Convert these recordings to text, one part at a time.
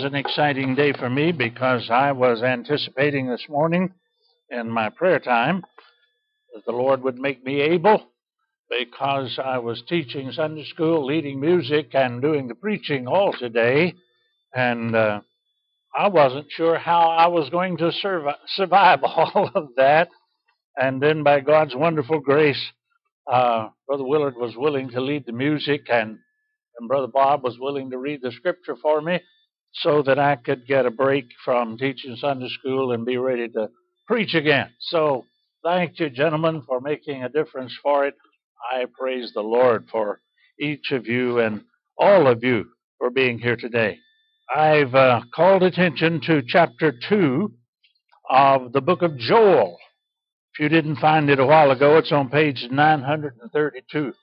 is an exciting day for me because I was anticipating this morning in my prayer time that the Lord would make me able, because I was teaching Sunday school, leading music, and doing the preaching all today, and I wasn't sure how I was going to survive all of that. And then by God's wonderful grace, Brother Willard was willing to lead the music, and Brother Bob was willing to read the scripture for me so that I could get a break from teaching Sunday school and be ready to preach again. So thank you, gentlemen, for making a difference for it. I praise the Lord for each of you and all of you for being here today. I've called attention to chapter 2 of the book of Joel. If you didn't find it a while ago, it's on page 932.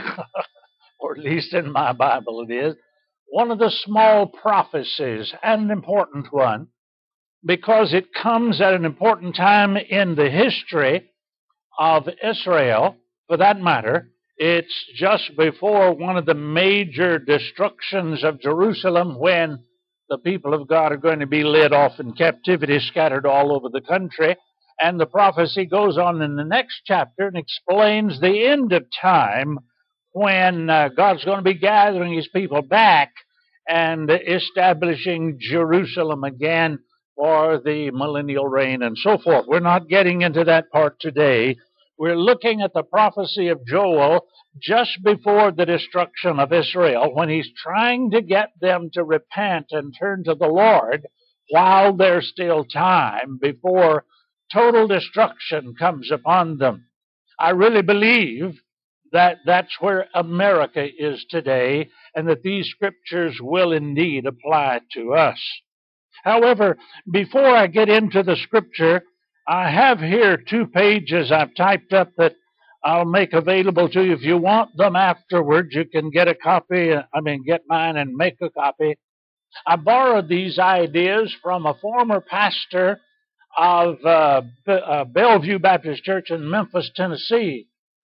Or at least in my Bible it is, one of the small prophecies, and an important one, because it comes at an important time in the history of Israel. For that matter, it's just before one of the major destructions of Jerusalem, when the people of God are going to be led off in captivity, scattered all over the country. And the prophecy goes on in the next chapter and explains the end of time, when God's going to be gathering his people back and establishing Jerusalem again for the millennial reign and so forth. We're not getting into that part today. We're looking at the prophecy of Joel just before the destruction of Israel, when he's trying to get them to repent and turn to the Lord while there's still time before total destruction comes upon them. I really believe that that's where America is today, and that these scriptures will indeed apply to us. However, before I get into the scripture, I have here 2 pages I've typed up that I'll make available to you. If you want them afterwards, you can get get mine and make a copy. I borrowed these ideas from a former pastor of Bellevue Baptist Church in Memphis, Tennessee.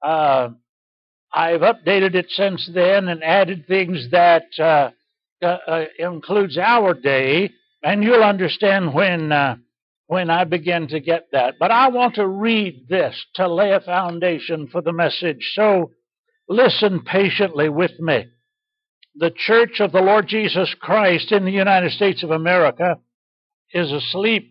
I've updated it since then and added things that includes our day, and you'll understand when I begin to get that. But I want to read this to lay a foundation for the message, so listen patiently with me. The Church of the Lord Jesus Christ in the United States of America is asleep.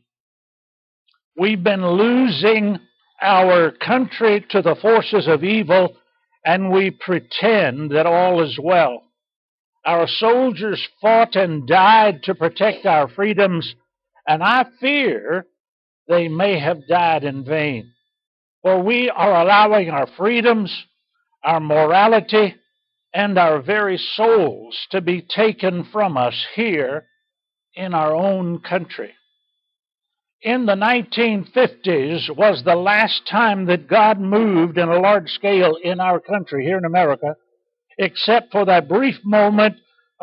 We've been losing our country to the forces of evil, and we pretend that all is well. Our soldiers fought and died to protect our freedoms, and I fear they may have died in vain. For we are allowing our freedoms, our morality, and our very souls to be taken from us here in our own country. In the 1950s was the last time that God moved in a large scale in our country, here in America, except for that brief moment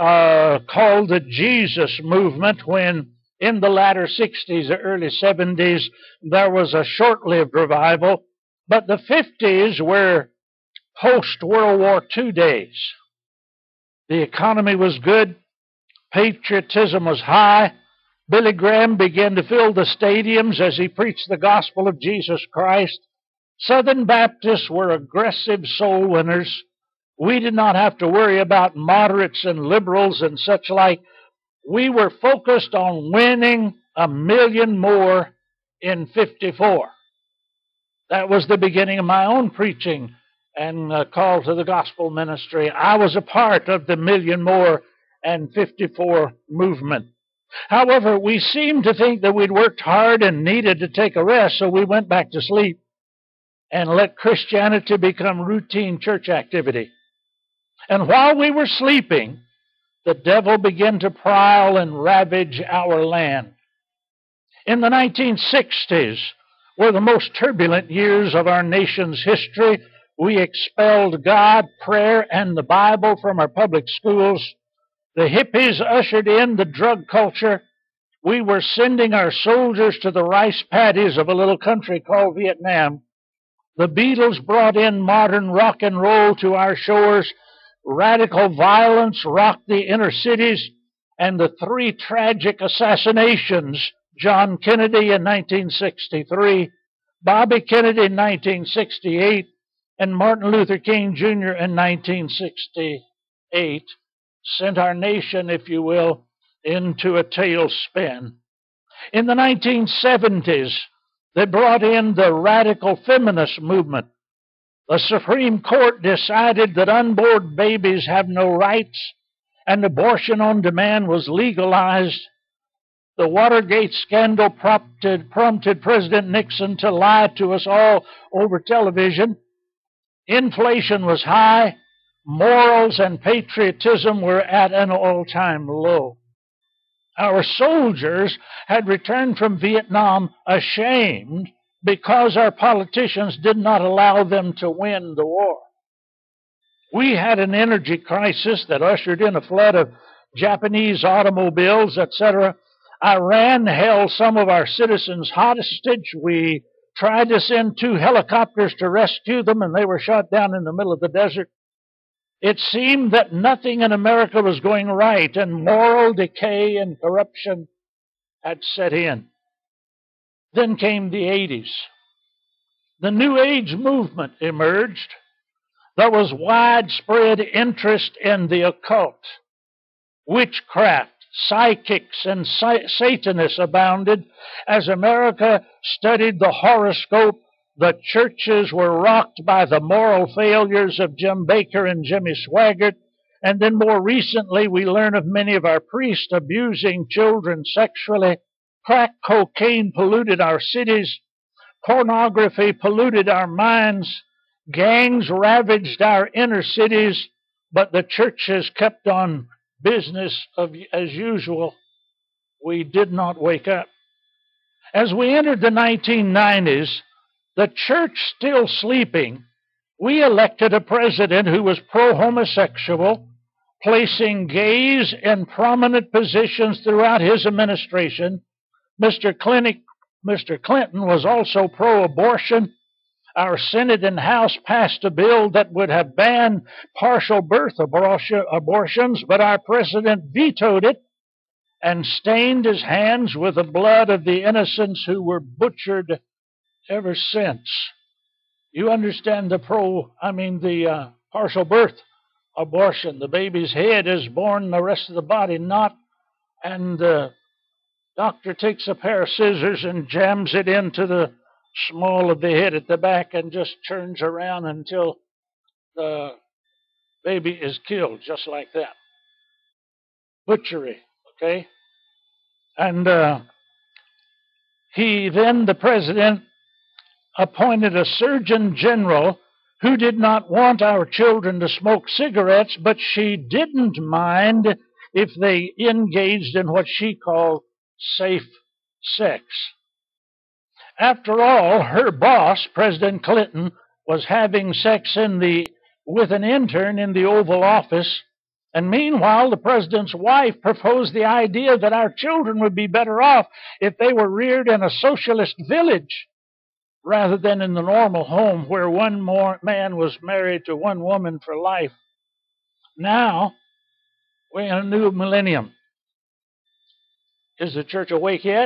called the Jesus movement, when in the latter 60s or early 70s there was a short-lived revival. But the 50s were post-World War II days. The economy was good. Patriotism was high. Billy Graham began to fill the stadiums as he preached the gospel of Jesus Christ. Southern Baptists were aggressive soul winners. We did not have to worry about moderates and liberals and such like. We were focused on winning 1 million more in 54. That was the beginning of my own preaching and call to the gospel ministry. I was a part of the 1 million more and 54 movement. However, we seemed to think that we'd worked hard and needed to take a rest, so we went back to sleep and let Christianity become routine church activity. And while we were sleeping, the devil began to prowl and ravage our land. In the 1960s were the most turbulent years of our nation's history. We expelled God, prayer, and the Bible from our public schools. The hippies ushered in the drug culture. We were sending our soldiers to the rice paddies of a little country called Vietnam. The Beatles brought in modern rock and roll to our shores. Radical violence rocked the inner cities, and the three tragic assassinations, John Kennedy in 1963, Bobby Kennedy in 1968, and Martin Luther King Jr. in 1968, sent our nation, if you will, into a tailspin. In the 1970s, they brought in the radical feminist movement. The Supreme Court decided that unborn babies have no rights, and abortion on demand was legalized. The Watergate scandal prompted President Nixon to lie to us all over television. Inflation was high. Morals and patriotism were at an all-time low. Our soldiers had returned from Vietnam ashamed because our politicians did not allow them to win the war. We had an energy crisis that ushered in a flood of Japanese automobiles, etc. Iran held some of our citizens hostage. We tried to send 2 helicopters to rescue them, and they were shot down in the middle of the desert. It seemed that nothing in America was going right, and moral decay and corruption had set in. Then came the 80s. The New Age movement emerged. There was widespread interest in the occult. Witchcraft, psychics, and Satanists abounded. As America studied the horoscope, the churches were rocked by the moral failures of Jim Bakker and Jimmy Swaggart. And then more recently, we learn of many of our priests abusing children sexually. Crack cocaine polluted our cities. Pornography polluted our minds. Gangs ravaged our inner cities, but the churches kept on business as usual. We did not wake up. As we entered the 1990s, the church still sleeping, we elected a president who was pro-homosexual, placing gays in prominent positions throughout his administration. Mr. Clinton was also pro-abortion. Our Senate and House passed a bill that would have banned partial birth abortions, but our president vetoed it and stained his hands with the blood of the innocents who were butchered ever since. You understand the partial birth abortion. The baby's head is born, the rest of the body not, and the doctor takes a pair of scissors and jams it into the small of the head at the back and just turns around until the baby is killed, just like that. Butchery, okay? And the president appointed a surgeon general who did not want our children to smoke cigarettes, but she didn't mind if they engaged in what she called safe sex. After all, her boss, President Clinton, was having sex with an intern in the Oval Office, and meanwhile the president's wife proposed the idea that our children would be better off if they were reared in a socialist village rather than in the normal home where one man was married to one woman for life. Now, we're in a new millennium. Is the church awake yet?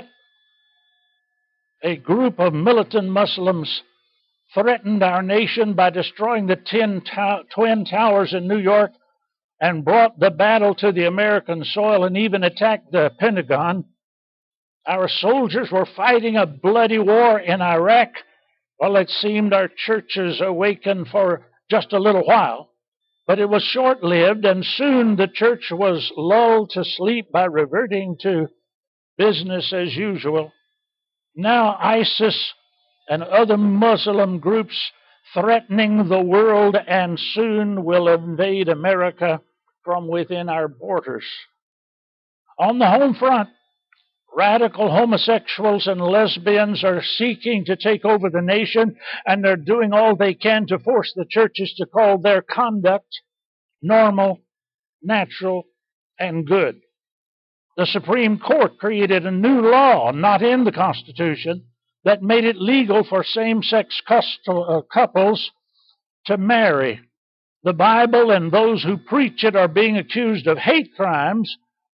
A group of militant Muslims threatened our nation by destroying the Twin Towers in New York and brought the battle to the American soil and even attacked the Pentagon. Our soldiers were fighting a bloody war in Iraq. Well, it seemed our churches awakened for just a little while, but it was short-lived, and soon the church was lulled to sleep by reverting to business as usual. Now ISIS and other Muslim groups threatening the world and soon will invade America from within our borders. On the home front, radical homosexuals and lesbians are seeking to take over the nation, and they're doing all they can to force the churches to call their conduct normal, natural, and good. The Supreme Court created a new law, not in the Constitution, that made it legal for same-sex couples to marry. The Bible and those who preach it are being accused of hate crimes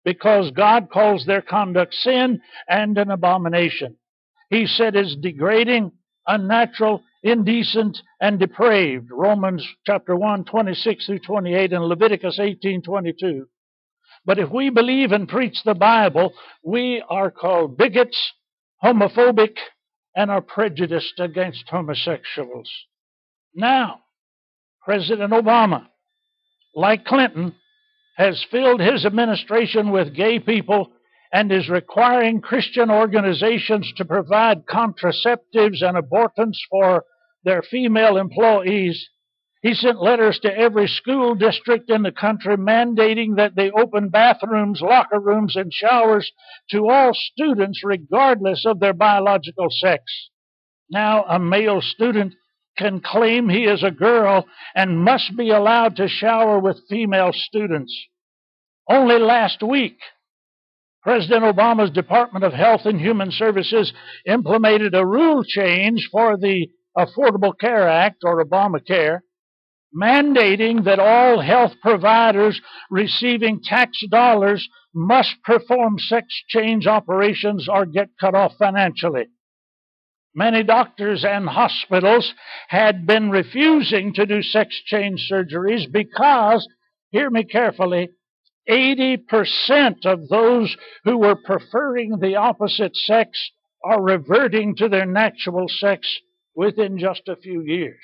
because God calls their conduct sin and an abomination. He said it's degrading, unnatural, indecent, and depraved. Romans chapter 1, 26 through 28, and Leviticus 18, 22. But if we believe and preach the Bible, we are called bigots, homophobic, and are prejudiced against homosexuals. Now, President Obama, like Clinton, has filled his administration with gay people and is requiring Christian organizations to provide contraceptives and abortants for their female employees. He sent letters to every school district in the country mandating that they open bathrooms, locker rooms, and showers to all students regardless of their biological sex. Now a male student can claim he is a girl and must be allowed to shower with female students. Only last week, President Obama's Department of Health and Human Services implemented a rule change for the Affordable Care Act, or Obamacare, mandating that all health providers receiving tax dollars must perform sex change operations or get cut off financially. Many doctors and hospitals had been refusing to do sex change surgeries because, hear me carefully, 80% of those who were preferring the opposite sex are reverting to their natural sex within just a few years.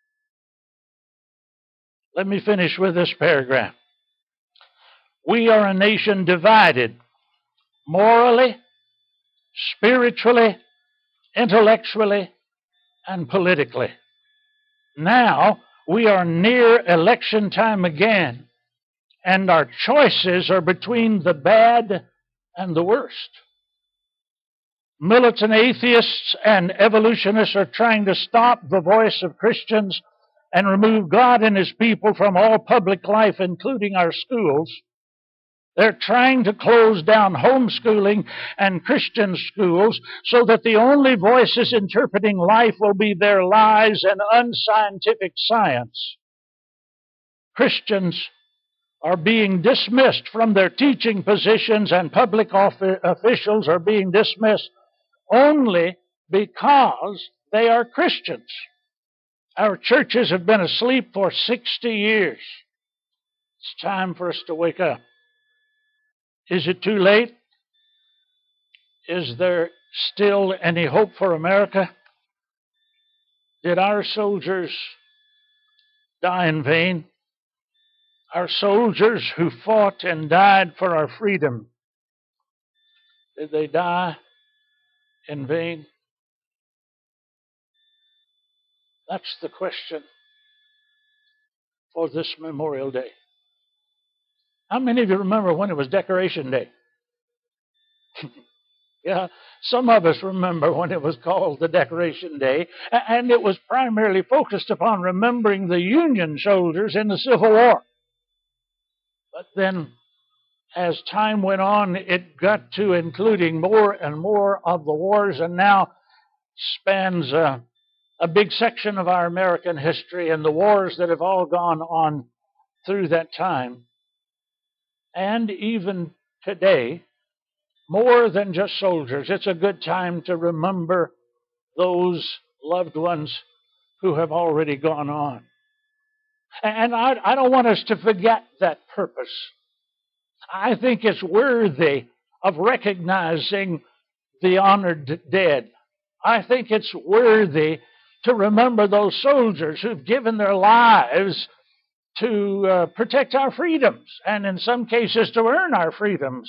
Let me finish with this paragraph. We are a nation divided morally, spiritually, intellectually, and politically. Now we are near election time again, and our choices are between the bad and the worst. Militant atheists and evolutionists are trying to stop the voice of Christians and remove God and His people from all public life, including our schools. They're trying to close down homeschooling and Christian schools so that the only voices interpreting life will be their lies and unscientific science. Christians are being dismissed from their teaching positions, and public officials are being dismissed only because they are Christians. Our churches have been asleep for 60 years. It's time for us to wake up. Is it too late? Is there still any hope for America? Did our soldiers die in vain? Our soldiers who fought and died for our freedom, did they die in vain? That's the question for this Memorial Day. How many of you remember when it was Decoration Day? Yeah, some of us remember when it was called the Decoration Day, and it was primarily focused upon remembering the Union soldiers in the Civil War. But then, as time went on, it got to including more and more of the wars, and now spans a big section of our American history and the wars that have all gone on through that time. And even today, more than just soldiers, it's a good time to remember those loved ones who have already gone on. And I don't want us to forget that purpose. I think it's worthy of recognizing the honored dead. I think it's worthy to remember those soldiers who've given their lives to protect our freedoms, and in some cases to earn our freedoms.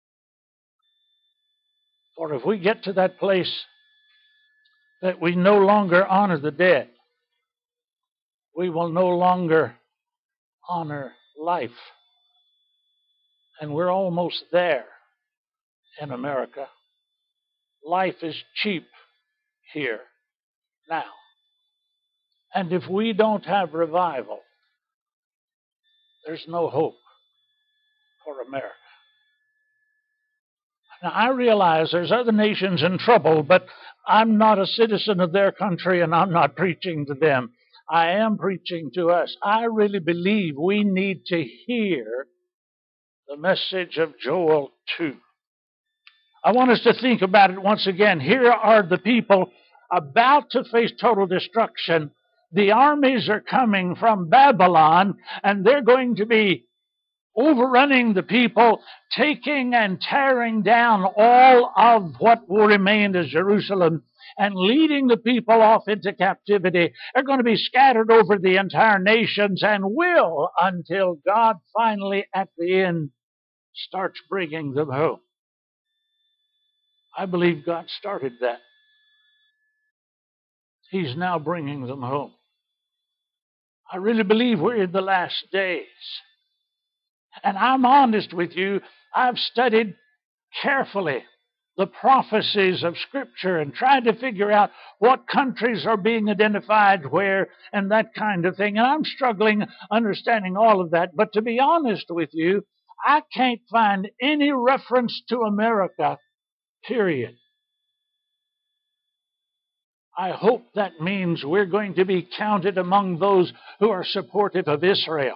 For if we get to that place that we no longer honor the dead, we will no longer honor life. And we're almost there in America. Life is cheap here now. And if we don't have revival, there's no hope for America. Now, I realize there's other nations in trouble, but I'm not a citizen of their country, and I'm not preaching to them. I am preaching to us. I really believe we need to hear the message of Joel 2. I want us to think about it once again. Here are the people about to face total destruction. The armies are coming from Babylon, and they're going to be overrunning the people, taking and tearing down all of what remained as Jerusalem, and leading the people off into captivity. They're going to be scattered over the entire nations, and will until God finally, at the end, starts bringing them home. I believe God started that. He's now bringing them home. I really believe we're in the last days. And I'm honest with you, I've studied carefully the prophecies of Scripture and tried to figure out what countries are being identified where and that kind of thing. And I'm struggling understanding all of that. But to be honest with you, I can't find any reference to America, period. I hope that means we're going to be counted among those who are supportive of Israel.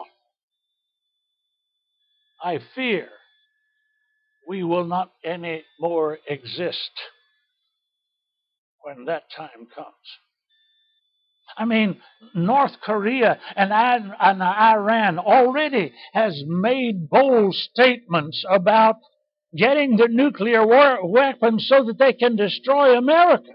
I fear we will not any more exist when that time comes. I mean, North Korea and Iran already has made bold statements about getting the nuclear weapons so that they can destroy America.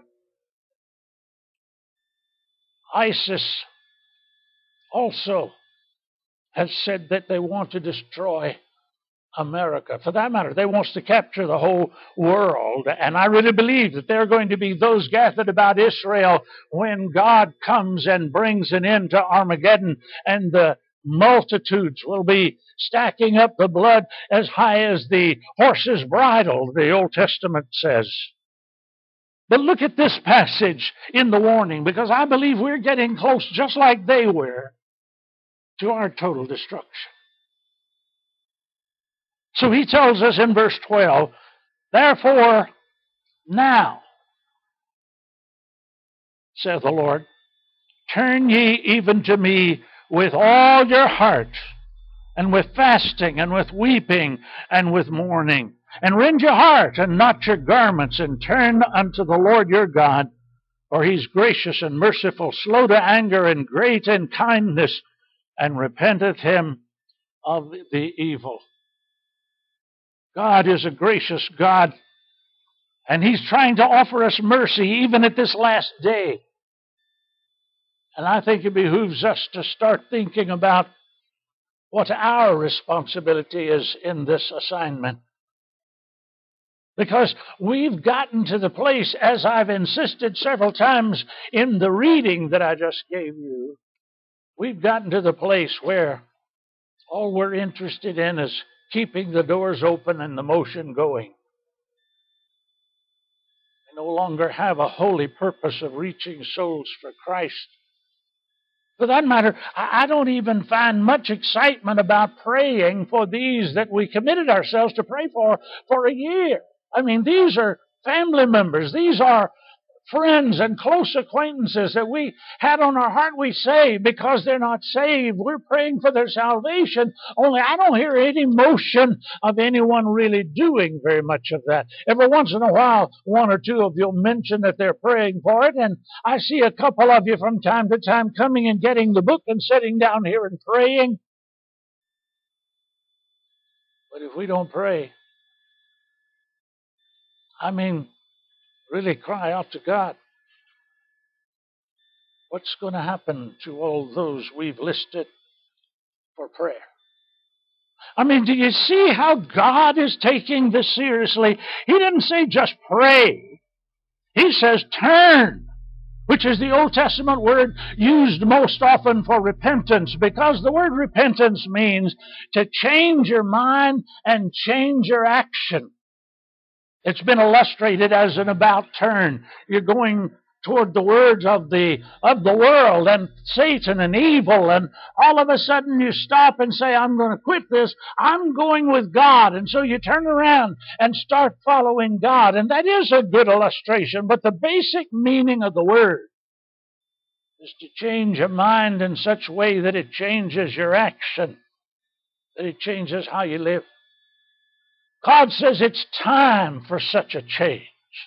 ISIS also has said that they want to destroy America. For that matter, they want to capture the whole world. And I really believe that there are going to be those gathered about Israel when God comes and brings an end to Armageddon, and the multitudes will be stacking up the blood as high as the horse's bridle, the Old Testament says. But look at this passage in the warning, because I believe we're getting close, just like they were, to our total destruction. So he tells us in verse 12, therefore, now, saith the Lord, turn ye even to me with all your heart, and with fasting, and with weeping, and with mourning. And rend your heart, and not your garments, and turn unto the Lord your God, for he's gracious and merciful, slow to anger, and great in kindness, and repenteth him of the evil. God is a gracious God, and he's trying to offer us mercy even at this last day. And I think it behooves us to start thinking about what our responsibility is in this assignment. Because we've gotten to the place, as I've insisted several times in the reading that I just gave you, we've gotten to the place where all we're interested in is keeping the doors open and the motion going. We no longer have a holy purpose of reaching souls for Christ. For that matter, I don't even find much excitement about praying for these that we committed ourselves to pray for a year. I mean, these are family members. These are friends and close acquaintances that we had on our heart. We say because they're not saved, we're praying for their salvation. Only I don't hear any motion of anyone really doing very much of that. Every once in a while, one or two of you mention that they're praying for it, and I see a couple of you from time to time coming and getting the book and sitting down here and praying. But if we don't pray, really cry out to God, what's going to happen to all those we've listed for prayer? Do you see how God is taking this seriously? He didn't say just pray. He says turn, which is the Old Testament word used most often for repentance, because the word repentance means to change your mind and change your action. It's been illustrated as an about turn. You're going toward the words of the world and Satan and evil, and all of a sudden you stop and say, I'm going to quit this. I'm going with God. And so you turn around and start following God. And that is a good illustration, but the basic meaning of the word is to change your mind in such a way that it changes your action, that it changes how you live. God says it's time for such a change.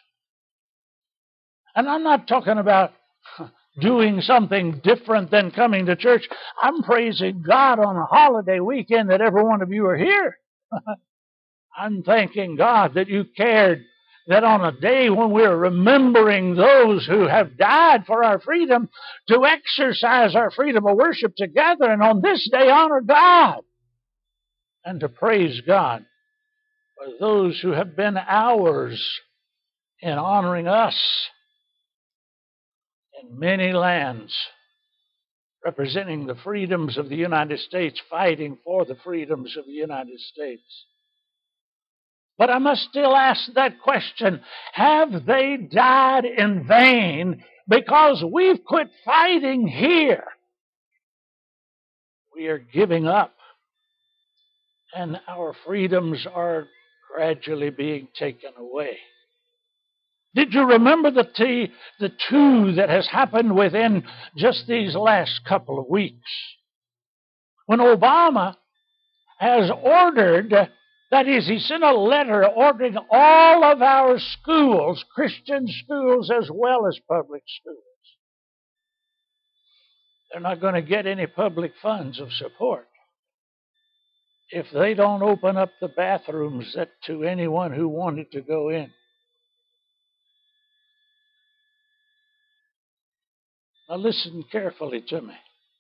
And I'm not talking about doing something different than coming to church. I'm praising God on a holiday weekend that every one of you are here. I'm thanking God that you cared, that on a day when we're remembering those who have died for our freedom, to exercise our freedom of worship together, and on this day honor God and to praise God for those who have been ours in honoring us in many lands, representing the freedoms of the United States, fighting for the freedoms of the United States. But I must still ask that question, have they died in vain because we've quit fighting here? We are giving up, and our freedoms are gradually being taken away. Did you remember the two that has happened within just these last couple of weeks? When Obama has ordered, that is, he sent a letter ordering all of our schools, Christian schools as well as public schools. They're not going to get any public funds of support if they don't open up the bathrooms to anyone who wanted to go in. Now listen carefully to me.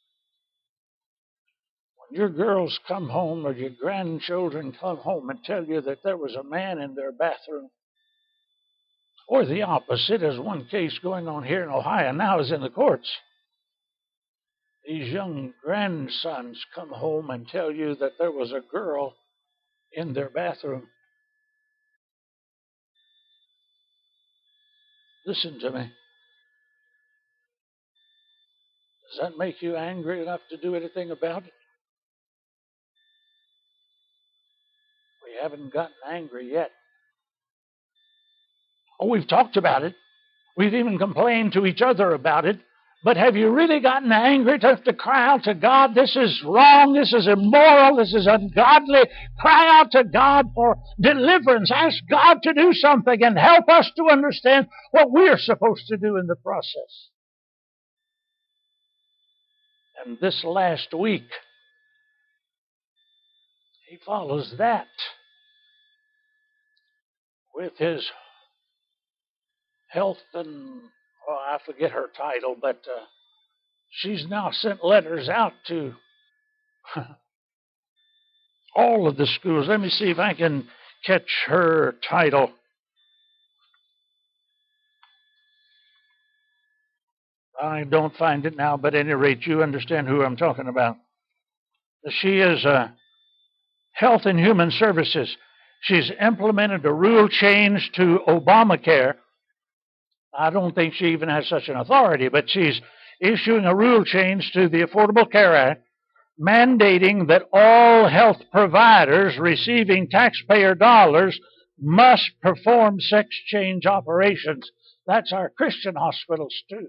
When your girls come home or your grandchildren come home and tell you that there was a man in their bathroom, or the opposite, as one case going on here in Ohio now is in the courts. These young grandsons come home and tell you that there was a girl in their bathroom. Listen to me. Does that make you angry enough to do anything about it? We haven't gotten angry yet. Oh, we've talked about it. We've even complained to each other about it. But have you really gotten angry enough to cry out to God, this is wrong, this is immoral, this is ungodly? Cry out to God for deliverance. Ask God to do something and help us to understand what we're supposed to do in the process. And this last week, he follows that with his health and, I forget her title, but she's now sent letters out to all of the schools. Let me see if I can catch her title. I don't find it now, but at any rate, you understand who I'm talking about. She is Health and Human Services. She's implemented a rule change to Obamacare. I don't think she even has such an authority, but she's issuing a rule change to the Affordable Care Act, mandating that all health providers receiving taxpayer dollars must perform sex change operations. That's our Christian hospitals too.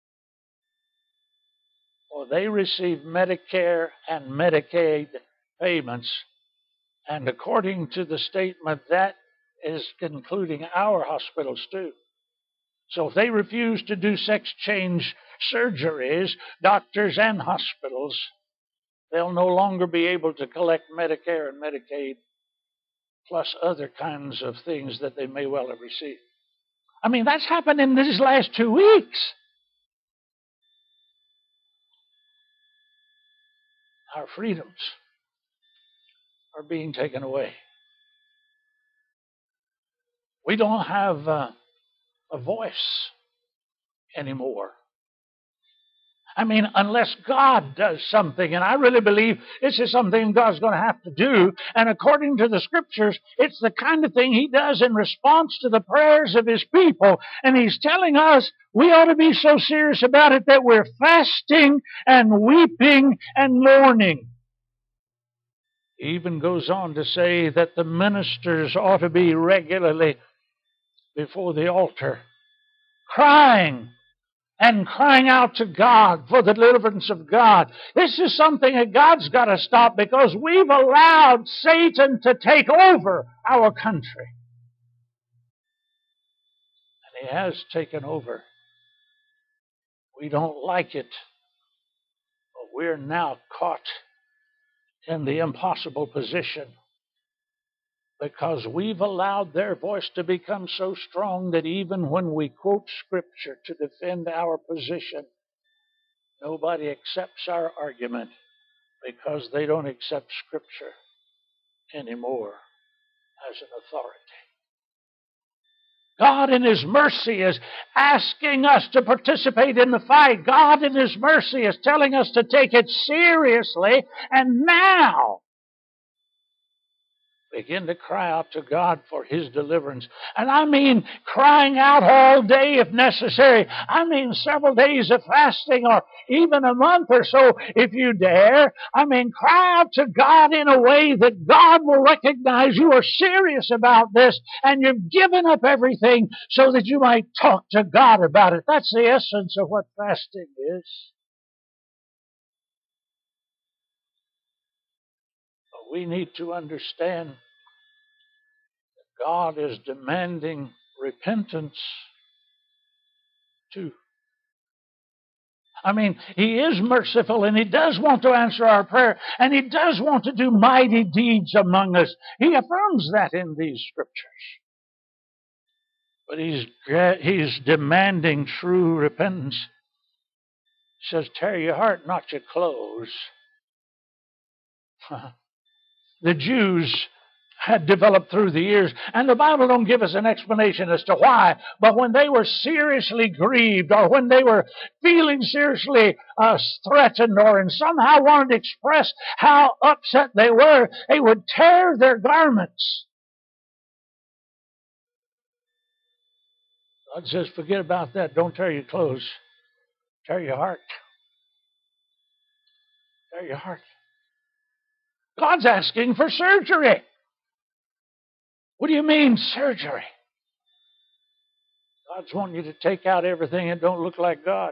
Well, they receive Medicare and Medicaid payments, and according to the statement, that is including our hospitals too. So if they refuse to do sex change surgeries, doctors and hospitals, they'll no longer be able to collect Medicare and Medicaid, plus other kinds of things that they may well have received. I mean, that's happened in these last 2 weeks. Our freedoms are being taken away. We don't have a voice anymore. I mean, unless God does something, and I really believe this is something God's going to have to do, and according to the Scriptures, it's the kind of thing He does in response to the prayers of His people, and He's telling us we ought to be so serious about it that we're fasting and weeping and mourning. He even goes on to say that the ministers ought to be regularly before the altar, crying and crying out to God for the deliverance of God. This is something that God's got to stop because we've allowed Satan to take over our country. And he has taken over. We don't like it, but we're now caught in the impossible position because we've allowed their voice to become so strong that even when we quote Scripture to defend our position, nobody accepts our argument because they don't accept Scripture anymore as an authority. God in His mercy is asking us to participate in the fight. God in His mercy is telling us to take it seriously, and now begin to cry out to God for His deliverance. And I mean crying out all day if necessary. I mean several days of fasting or even a month or so if you dare. I mean cry out to God in a way that God will recognize you are serious about this and you've given up everything so that you might talk to God about it. That's the essence of what fasting is. But we need to understand God is demanding repentance too. I mean, He is merciful and He does want to answer our prayer and He does want to do mighty deeds among us. He affirms that in these Scriptures. But He's demanding true repentance. He says, tear your heart, not your clothes. The Jews had developed through the years. And the Bible don't give us an explanation as to why, but when they were seriously grieved or when they were feeling seriously threatened or in somehow wanted to express how upset they would tear their garments. God says, forget about that. Don't tear your clothes. Tear your heart. Tear your heart. God's asking for surgery. What do you mean, surgery? God's wanting you to take out everything that don't look like God.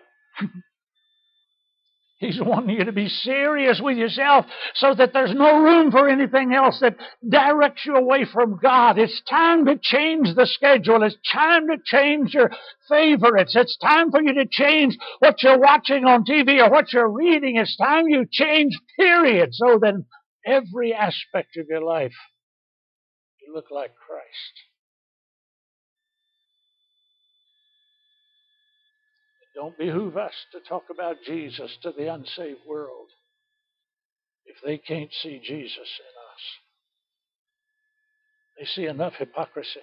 He's wanting you to be serious with yourself so that there's no room for anything else that directs you away from God. It's time to change the schedule. It's time to change your favorites. It's time for you to change what you're watching on TV or what you're reading. It's time you change, period, so that every aspect of your life you look like Christ. It don't behoove us to talk about Jesus to the unsaved world if they can't see Jesus in us. They see enough hypocrisy.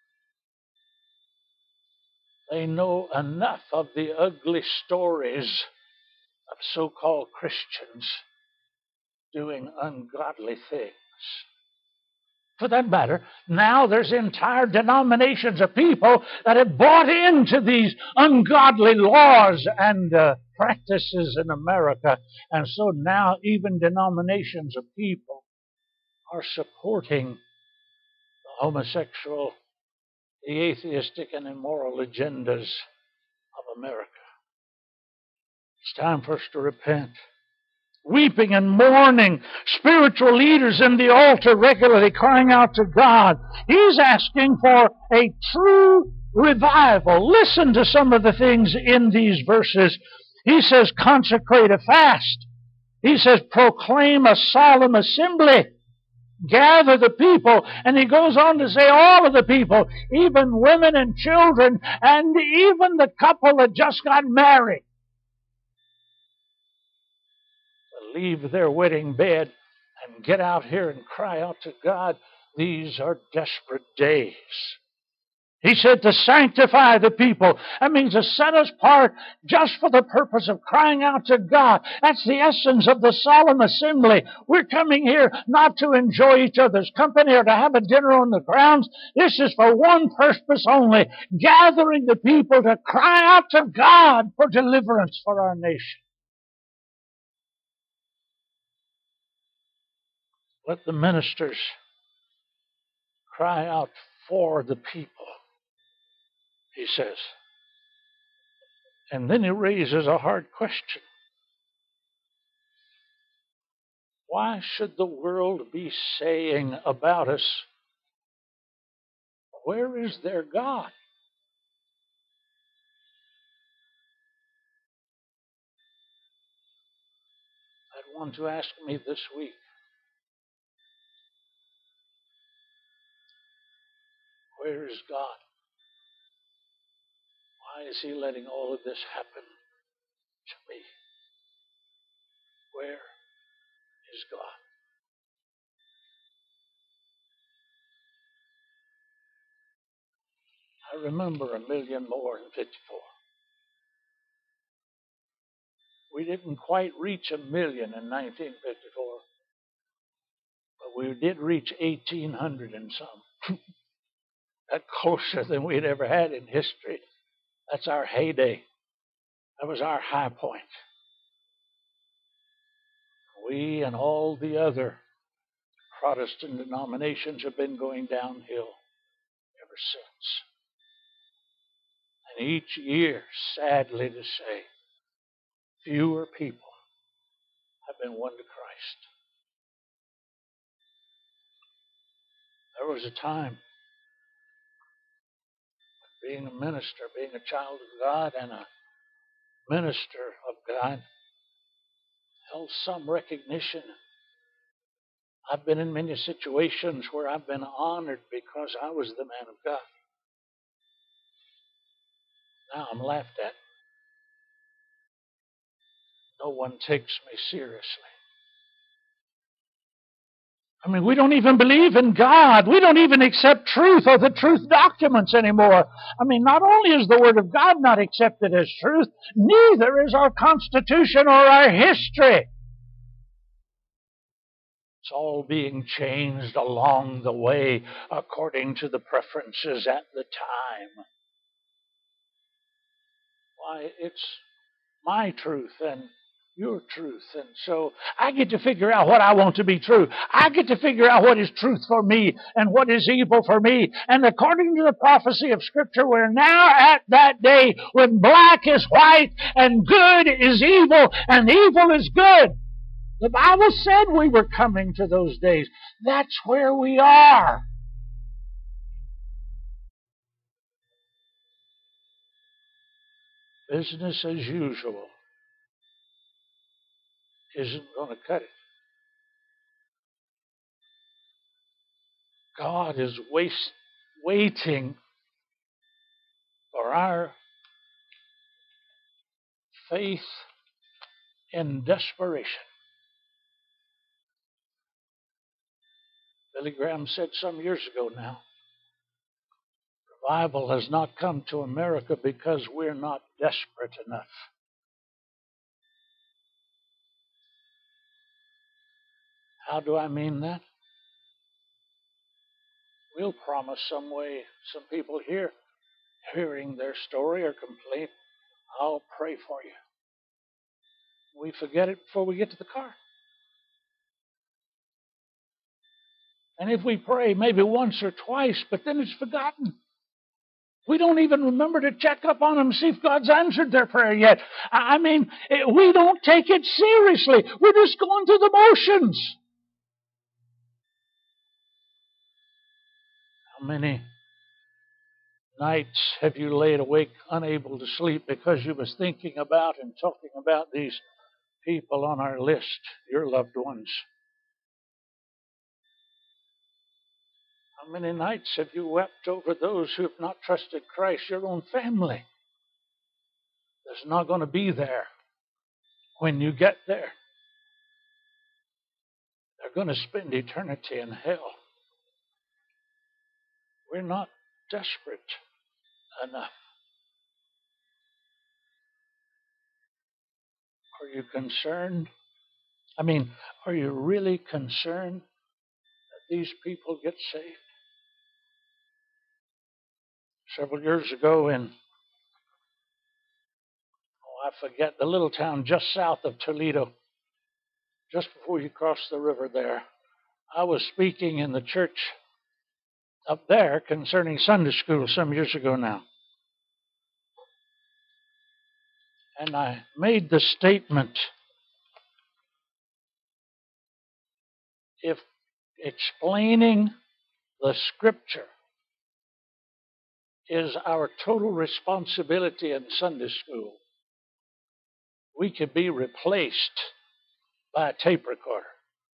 They know enough of the ugly stories of so-called Christians doing ungodly things. For that matter, now there's entire denominations of people that have bought into these ungodly laws and practices in America. And so now even denominations of people are supporting the homosexual, the atheistic, and immoral agendas of America. It's time for us to repent. Weeping and mourning, spiritual leaders in the altar regularly crying out to God. He's asking for a true revival. Listen to some of the things in these verses. He says, consecrate a fast. He says, proclaim a solemn assembly. Gather the people. And he goes on to say all of the people, even women and children, and even the couple that just got married. Leave their wedding bed and get out here and cry out to God. These are desperate days. He said to sanctify the people. That means to set us apart just for the purpose of crying out to God. That's the essence of the solemn assembly. We're coming here not to enjoy each other's company or to have a dinner on the grounds. This is for one purpose only, gathering the people to cry out to God for deliverance for our nation. Let the ministers cry out for the people, he says. And then he raises a hard question. Why should the world be saying about us, where is their God? I had one to ask me this week, where is God? Why is he letting all of this happen to me? Where is God? I remember a million more in 54. We didn't quite reach a million in 1954, but we did reach 1,800 and some. That's closer than we'd ever had in history. That's our heyday. That was our high point. We and all the other Protestant denominations have been going downhill ever since. And each year, sadly to say, fewer people have been won to Christ. There was a time, being a minister, being a child of God and a minister of God, held some recognition. I've been in many situations where I've been honored because I was the man of God. Now I'm laughed at. No one takes me seriously. I mean, we don't even believe in God. We don't even accept truth or the truth documents anymore. I mean, not only is the Word of God not accepted as truth, neither is our Constitution or our history. It's all being changed along the way according to the preferences at the time. Why, it's my truth and your truth. And so I get to figure out what I want to be true. I get to figure out what is truth for me and what is evil for me. And according to the prophecy of Scripture, we're now at that day when black is white and good is evil and evil is good. The Bible said we were coming to those days. That's where we are. Business as usual isn't going to cut it. God is waiting for our faith in desperation. Billy Graham said some years ago now, revival has not come to America because we're not desperate enough. How do I mean that? We'll promise some way, some people here, hearing their story or complaint, I'll pray for you. We forget it before we get to the car. And if we pray maybe once or twice, but then it's forgotten. We don't even remember to check up on them, see if God's answered their prayer yet. I mean, we don't take it seriously. We're just going through the motions. How many nights have you laid awake unable to sleep because you was thinking about and talking about these people on our list, your loved ones? How many nights have you wept over those who have not trusted Christ, your own family? That's not going to be there when you get there. They're going to spend eternity in hell. We're not desperate enough. Are you concerned? I mean, are you really concerned that these people get saved? Several years ago I forget, the little town just south of Toledo, just before you cross the river there, I was speaking in the church up there concerning Sunday school some years ago now. And I made the statement, if explaining the Scripture is our total responsibility in Sunday school, we could be replaced by a tape recorder.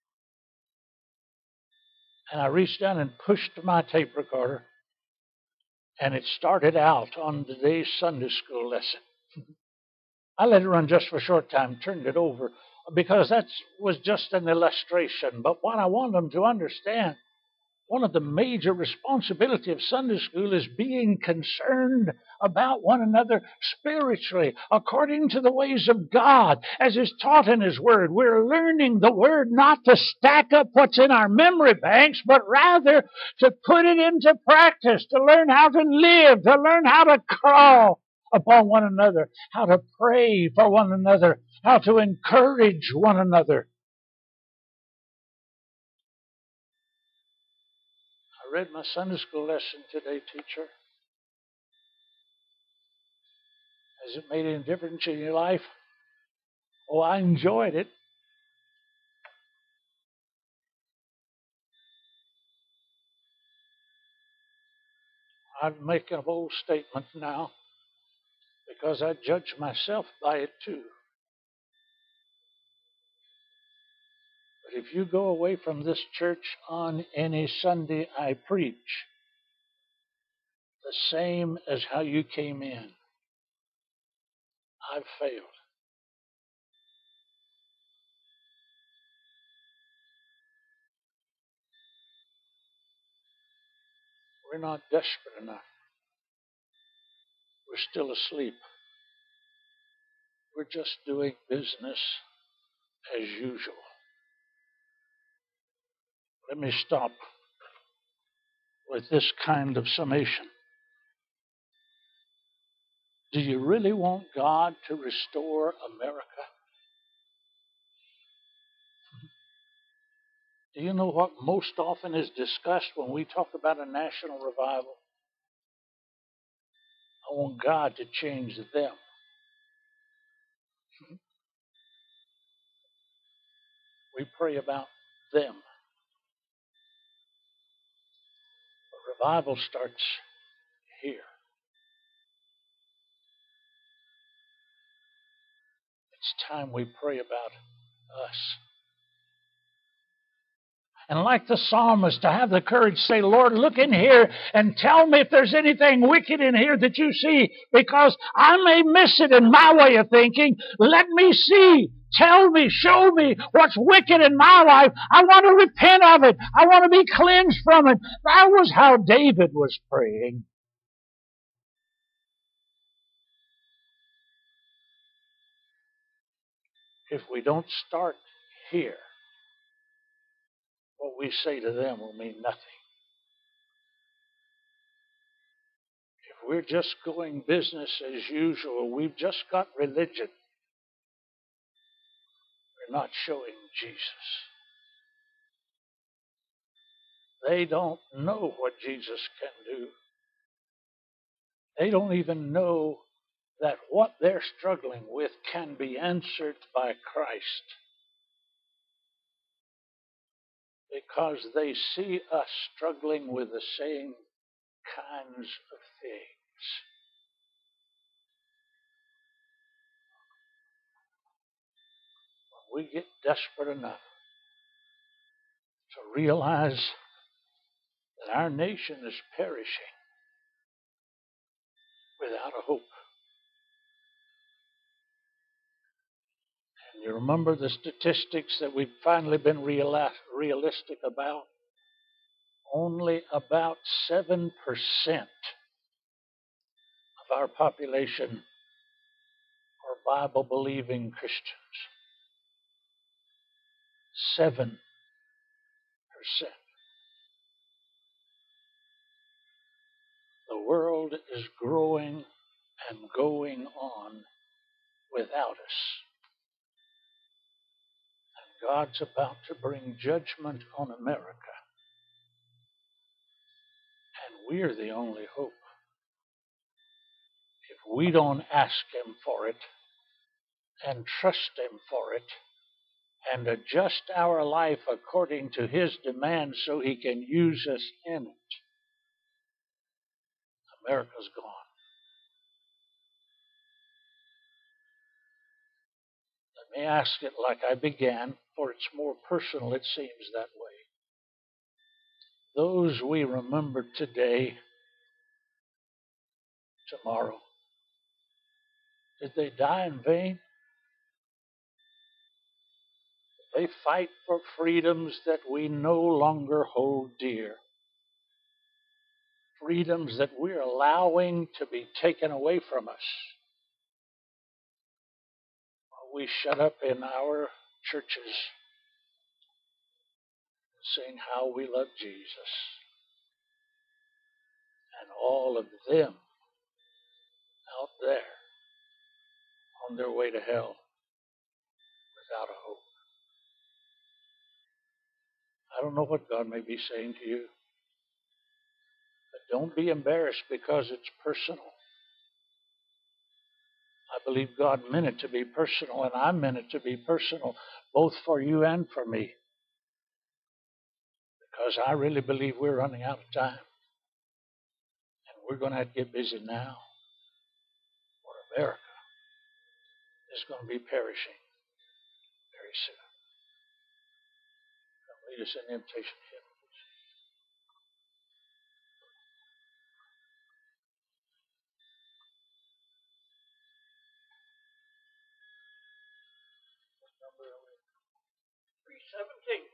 And I reached down and pushed my tape recorder, and it started out on today's Sunday school lesson. I let it run just for a short time, turned it over, because that was just an illustration. But what I want them to understand, one of the major responsibilities of Sunday school is being concerned about one another spiritually, according to the ways of God, as is taught in His Word. We're learning the Word not to stack up what's in our memory banks, but rather to put it into practice, to learn how to live, to learn how to call upon one another, how to pray for one another, how to encourage one another. I read my Sunday school lesson today, teacher. Has it made any difference in your life? Oh, I enjoyed it. I'm making a bold statement now because I judge myself by it too. But if you go away from this church on any Sunday I preach, the same as how you came in, I've failed. We're not desperate enough. We're still asleep. We're just doing business as usual. Let me stop with this kind of summation. Do you really want God to restore America? Do you know what most often is discussed when we talk about a national revival? I want God to change them. We pray about them. But revival starts here. It's time we pray about us. And like the psalmist, to have the courage to say, Lord, look in here and tell me if there's anything wicked in here that you see, because I may miss it in my way of thinking. Let me see. Tell me, show me what's wicked in my life. I want to repent of it. I want to be cleansed from it. That was how David was praying. If we don't start here, what we say to them will mean nothing. If we're just going business as usual, we've just got religion. We're not showing Jesus. They don't know what Jesus can do. They don't even know that what they're struggling with can be answered by Christ, because they see us struggling with the same kinds of things. When we get desperate enough to realize that our nation is perishing without a hope. And you remember the statistics that we've finally been realistic about? Only about 7% of our population are Bible-believing Christians. 7%. The world is growing and going on without us. And God's about to bring judgment on America. And we're the only hope. If we don't ask Him for it, and trust Him for it and adjust our life according to His demands so He can use us in it, America's gone. Let me ask it like I began, for it's more personal, it seems that way. Those we remember today, tomorrow, did they die in vain? They fight for freedoms that we no longer hold dear. Freedoms that we're allowing to be taken away from us. We shut up in our churches and sing how we love Jesus. And all of them out there on their way to hell without a hope. I don't know what God may be saying to you, but don't be embarrassed because it's personal. I believe God meant it to be personal, and I meant it to be personal, both for you and for me. Because I really believe we're running out of time. And we're going to have to get busy now, or America is going to be perishing very soon. Lead us in invitation hymn. Number 317.